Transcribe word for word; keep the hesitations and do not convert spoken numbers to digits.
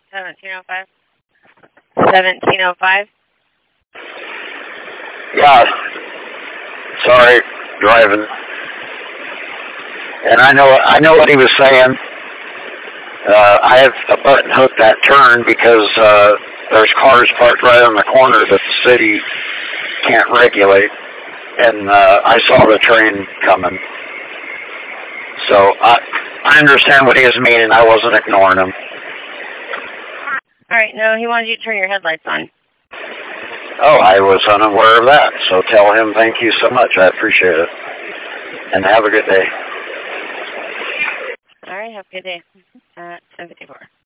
seventeen oh five. seventeen oh five. Yeah. Sorry, driving. And I know I know what he was saying. Uh, I have a button hook that turn because uh, there's cars parked right on the corner that the city can't regulate. And uh, I saw the train coming. So I, I understand what he was meaning. I wasn't ignoring him. All right, no, he wanted you to turn your headlights on. Oh, I was unaware of that. So tell him thank you so much. I appreciate it. And have a good day. All right, have a good day. Uh, seven fifty-four.